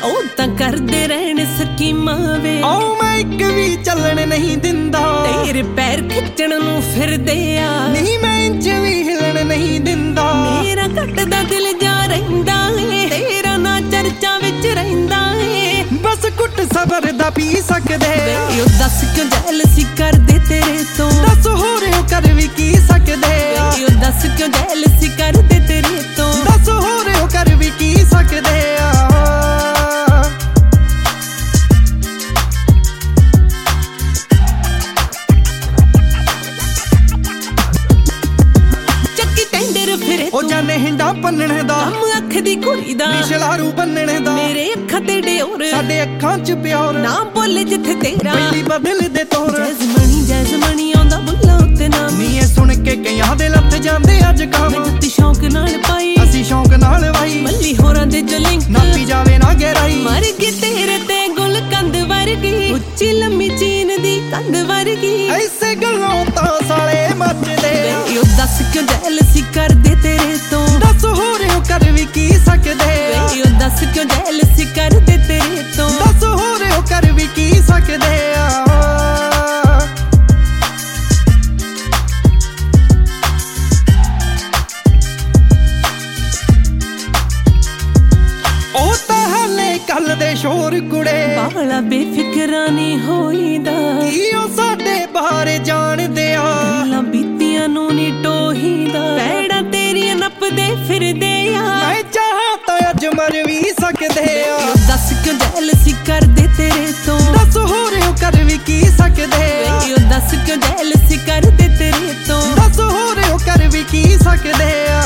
ਉਹ ਤਾਂ ਕਰਦੇ ਰਹਿਣ ਸਕੀਮਾਂ ਵੇ ਉਹ ਮੈਂ ਇੱਕ ਵੀ ਚੱਲਣ ਨਹੀਂ ਦਿੰਦਾ ਤੇਰੇ ਪੈਰ ਖਿੱਚਣ ਨੂੰ ਫਿਰਦੇ ਆ ਨਹੀਂ ਮੈਂ ਇੰਚ ਵੀ ਹਿਲਣ ਨਹੀਂ ਦਿੰਦਾ ਮੇਰਾ ਘਟਦਾ ਦਿਲ ਜਾ ਰਹਿੰਦਾ ਏ ਤੇਰਾ ਨਾ ਚਰਚਾ ਵਿੱਚ ਰਹਿੰਦਾ ਏ ਬਸ ਕੁੱਟ ਸਬਰ ਦਾ ਪੀ ਸਕਦੇ ਆ ਉਹ ਦੱਸ ਕਿਉਂ ਜੈਲਸੀ ਕਰਦੇ ਤੇਰੇ ਤੋਂ ਦੱਸ ਹੋਰ ਉਹ ਕਰ ਵੀ ਕੀ ਸਕਦੇ ਆ ਉਹ ਦੱਸ ਕਿਉਂ ਜੈਲਸੀ ਕਰਦੇ ਤੇਰੇ ਤੋਂ ਦੱਸ ਹੋਰ ਉਹ ਕਰ ਵੀ ਕੀ ਸਕਦੇ ਆ ਚੱਕੀ ਟੈਂਡਰ ਫਿਰੇ ਉਹ ਜਾਣੇ ਹਿੰਡਾ ਪੰਨਣ ਦਾ ਕੰਮ ਅੱਖ ਦੀ ਕੁੜੀ ਦਾ ਨਿਸ਼ਲਾਰੂ ਬੰਨਣ ਦਾ ਮੇਰੇ ਅੱਖਾਂ ਤੇ ਡਿਓਰ ਸਾਡੇ ਅੱਖਾਂ 'ਚ ਪਿਆਰ ਨਾ ਬੋਲੇ ਜਿੱਥੇ ਤੇਰਾ ਪਹਿਲੀ ਬਦਲ ਦੇ ਤੋਰ ਜੈਜ਼ਮਣੀ ਆਉਂਦਾ ਬੁੱਲਾ ਉੱਤੇ ਨਾ ਨੀ ਇਹ ਸੁਣ ਕੇ ਕਈਆਂ ਦੇ ਲੱਥ ਜਾਂਦੇ ਅੱਜ ਕੰਮ ਜੁੱਤੀ ਸ਼ੌਂਕ ਨਾਲ ਪਾਈ ਅਸੀਂ ਸ਼ੌਂਕ ਨਾਲ ਵਾਈ ਮੱਲੀ ਹੋਰਾਂ ਦੇ ਜੋ ਲਿੰਕ ਨਾਪੀ ਜਾਵੇ ਨਾ ਗਹਿਰਾਈ ਮਰ ਗਈ ਤੇਰੇ ਤੇ ਗੁਲ ਕੰਦ ਵਰਗੀ ਉੱਚੀ ਲੰਮੀ ਚੀਨ ਦੀ ਕੰਧ ਵਰਗੀ ਐਸੇ ਗੱਲੋਂ ਤਾਂ ਸਾਲੇ ਮੱਚਦੇ ਆ ਉਹ ਦੱਸ ਕਿਉਂ ਜੈਲਸੀ ਕਰਦੇ ਤੇਰੇ ਤੋਂ ਦੱਸ ਹੋਰ ਉਹ ਕਰ ਵੀ ਕੀ ਸਕਦੇ ਆ ਉਹ ਦੱਸ ਕਿਉਂ ਜੈਲਸੀ ਕਰਦੇ ਤੇਰੇ ਤੋਂ ਦੱਸ ਹੋਰ ਉਹ ਕਰ ਵੀ ਕੀ ਸਕਦੇ ਆ ਉਹ ਤਾਂ ਹਾਲੇ ਕੱਲ ਦੇ ਸ਼ੋਰ ਕੁੜੇ ਬਾਲਾ ਬੇਫਿਕਰਾਂ ਨਹੀਂ ਹੋਈਦਾ ਕੀ ਉਹ ਸਾਡੇ ਬਾਰੇ ਜਾਣਦੇ ਆ ਗੱਲਾਂ ਬੀਤੀਆਂ ਨੂੰ ਨੀ ਟੋਹੀਦਾ ਪੈੜਾਂ ਤੇਰੀਆਂ ਨੱਪਦੇ ਫਿਰਦੇ ਆ ਮੈਂ ਚਾਹਾਂ ਤਾਂ ਅੱਜ ਮਰ ਵੀ ਸਕਦੇ ਆ ਉਹ ਦੱਸ ਕਿਉਂ ਜੈਲਸੀ ਕਰਦੇ ਤੇਰੇ ਤੋਂ ਦੱਸ ਹੋਰ ਉਹ ਕਰ ਵੀ ਕੀ ਸਕਦੇ ਆ ਉਹ ਦੱਸ ਕਿਉਂ ਜੈਲਸੀ ਕਰਦੇ ਤੇਰੇ ਤੋਂ ਦੱਸ ਹੋਰ ਉਹ ਕਰ ਵੀ ਕੀ ਸਕਦੇ ਆ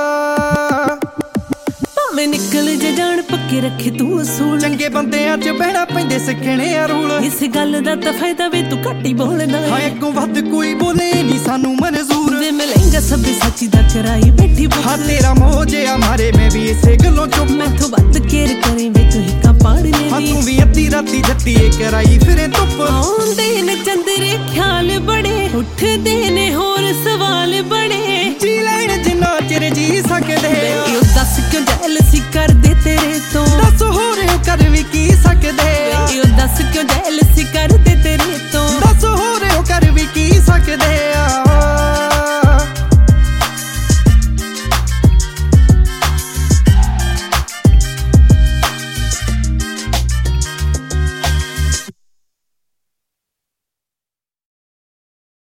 ਭਾਵੇਂ ਨਿਕਲ ਜੇ ਜਾਣ ਪੱਕੇ ਰੱਖੇ ਤੂੰ ਅਸੂਲ ਚੰਗੇ ਬੰਦਿਆਂ 'ਚ ਬਹਿਣਾ ਪੈਂਦੇ ਸਿੱਖਣੇ ਆ ਰੂਲ ਇਸ ਗੱਲ ਦਾ ਤਾਂ ਫਾਇਦਾ ਵੀ ਤੂੰ ਘੱਟ ਹੀ ਬੋਲਦਾ ਹਾਂ ਅੱਗੋਂ ਵੱਧ ਕੋਈ ਬੋਲੇ ਨਹੀਂ ਸਾਨੂੰ ਮਨਜ਼ੂਰ ਵੇ ਮਿਲੇਗਾ ਸਭ ਸੱਚੀ ਦਾ ਚਰਾਈ ਬੈਠੀ ਹਾਂ ਤੇਰਾ ਮੋਹ ਜਿਆ ਮਾਰੇ ਮੈਂ ਵੀ ਇਸੇ ਗੱਲੋਂ ਚੁੱਪ ਮੈਥੋਂ ਵੱਧ ਕੇਰ ਕਰੇ ਵੇ ਤੂੰ ਹਿੱਕਾਂ ਪਾੜਨੇ ਹਾਂ ਦੀ ਤੂੰ ਵੀ ਅੱਧੀ ਰਾਤੀ ਜੱਤੀ ਕਰਾਈ ਫਿਰੇ ਧੁੱਪ ਆਉਂਦੇ ਨੇ ਚੰਦਰੇ ਖਿਆਲ ਬੜੇ ਉੱਠਦੇ